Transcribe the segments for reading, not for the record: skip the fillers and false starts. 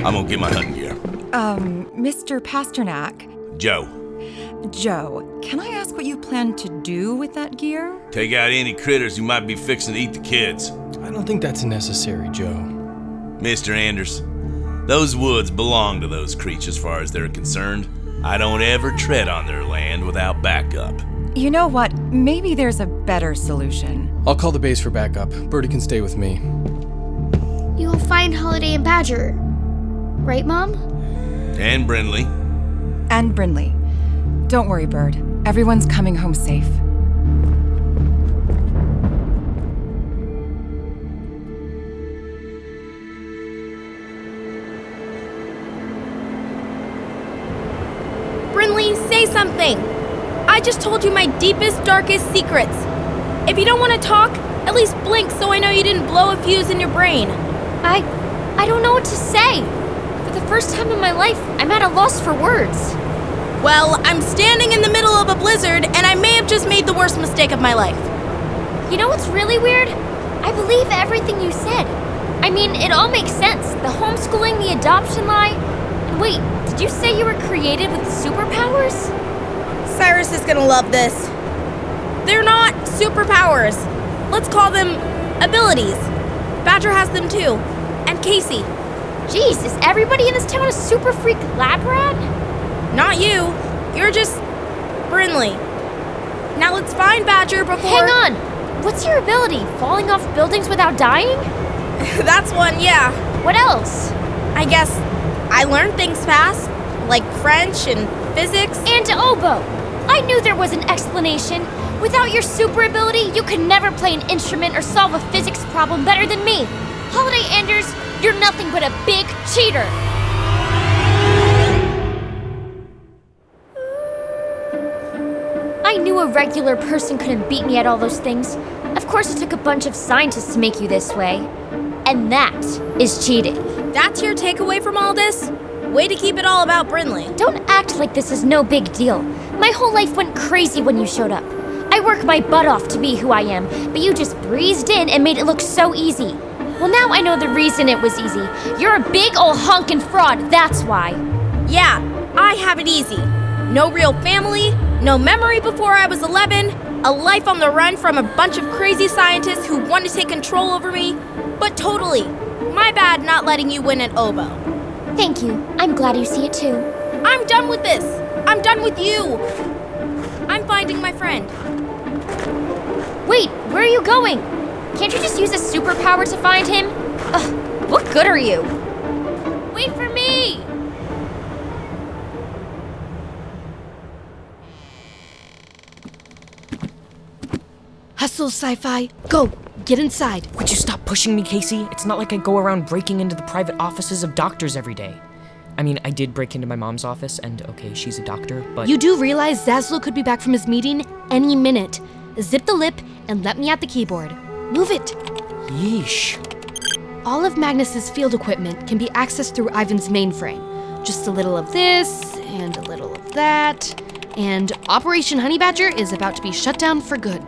I'm gonna get my hunting gear. Mr. Pasternak. Joe. Joe, can I ask what you plan to do with that gear? Take out any critters who might be fixing to eat the kids. I don't think that's necessary, Joe. Mr. Anders, those woods belong to those creatures as far as they're concerned. I don't ever tread on their land without backup. You know what? Maybe there's a better solution. I'll call the base for backup. Birdie can stay with me. You'll find Holiday and Badger. Right, Mom? And Brindley. And Brindley. Don't worry, Bird. Everyone's coming home safe. Brindley, say something! I just told you my deepest, darkest secrets. If you don't want to talk, at least blink so I know you didn't blow a fuse in your brain. I don't know what to say. For the first time in my life, I'm at a loss for words. Well, I'm standing in the middle of a blizzard, and I may have just made the worst mistake of my life. You know what's really weird? I believe everything you said. I mean, it all makes sense. The homeschooling, the adoption lie. And wait, did you say you were created with superpowers? Cyrus is gonna love this. They're not superpowers. Let's call them abilities. Badger has them too. And Casey. Jeez, is everybody in this town a super freak lab rat? Not you. You're just Brindley. Now let's find Badger before... Hang on! What's your ability? Falling off buildings without dying? That's one, yeah. What else? I guess I learn things fast, like French and physics. And oboe! I knew there was an explanation. Without your super ability, you could never play an instrument or solve a physics problem better than me. Holiday Anders, you're nothing but a big cheater. I knew a regular person couldn't beat me at all those things. Of course it took a bunch of scientists to make you this way. And that is cheating. That's your takeaway from all this? Way to keep it all about Brindley. Don't act like this is no big deal. My whole life went crazy when you showed up. I work my butt off to be who I am, but you just breezed in and made it look so easy. Well, now I know the reason it was easy. You're a big ol' honkin' fraud, that's why. Yeah, I have it easy. No real family, no memory before I was 11, a life on the run from a bunch of crazy scientists who want to take control over me. But totally, my bad not letting you win at oboe. Thank you. I'm glad you see it too. I'm done with this. I'm done with you. I'm finding my friend. Wait, where are you going? Can't you just use a superpower to find him? Ugh, what good are you? Wait for me! Hustle, Sci-Fi. Go, get inside. Would you stop pushing me, Casey? It's not like I go around breaking into the private offices of doctors every day. I mean, I did break into my mom's office, and okay, she's a doctor, but... You do realize Zaslow could be back from his meeting any minute. Zip the lip and let me at the keyboard. Move it. Yeesh. All of Magnus's field equipment can be accessed through Ivan's mainframe. Just a little of this, and a little of that, and Operation Honey Badger is about to be shut down for good.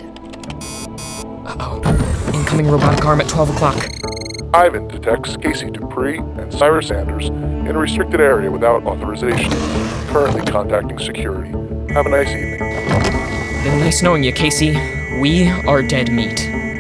Uh-oh. Incoming robotic arm at 12 o'clock. Ivan detects Casey Dupree and Cyrus Anders in a restricted area without authorization. Currently contacting security. Have a nice evening. Been nice knowing you, Casey. We are dead meat.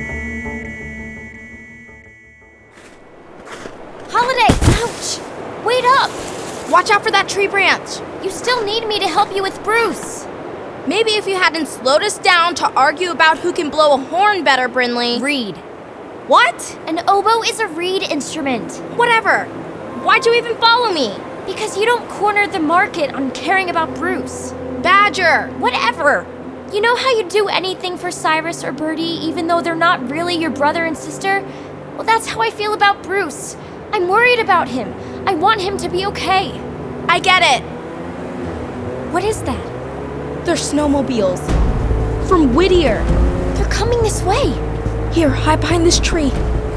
Holiday! Ouch! Wait up! Watch out for that tree branch. You still need me to help you with Bruce. Maybe if you hadn't slowed us down to argue about who can blow a horn better, Brindley. Reed. What? An oboe is a reed instrument. Whatever. Why'd you even follow me? Because you don't corner the market on caring about Bruce. Badger. Whatever. You know how you do anything for Cyrus or Birdie even though they're not really your brother and sister? Well, that's how I feel about Bruce. I'm worried about him. I want him to be okay. I get it. What is that? They're snowmobiles. From Whittier. They're coming this way. Here, hide behind this tree.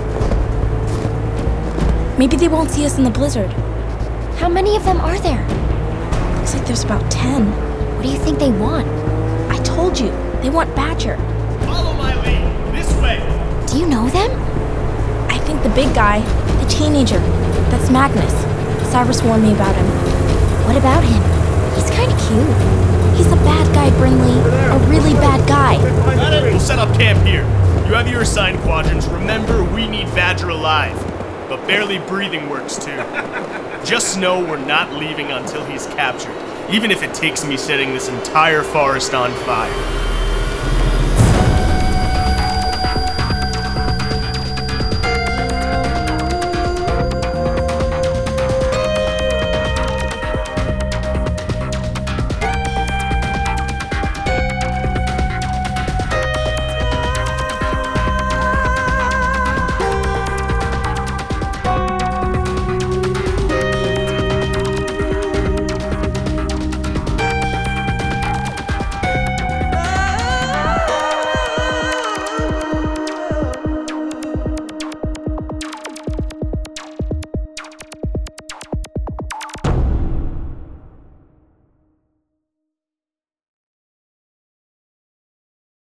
Maybe they won't see us in the blizzard. How many of them are there? Looks like there's about 10. What do you think they want? I told you, they want Badger. Follow my lead. This way. Do you know them? I think the big guy, the teenager, that's Magnus. Cyrus warned me about him. What about him? He's kind of cute. He's a bad guy, Brinley. A really bad guy. We'll set up camp here. You have your assigned quadrants. Remember, we need Badger alive. But barely breathing works too. Just know we're not leaving until he's captured, even if it takes me setting this entire forest on fire.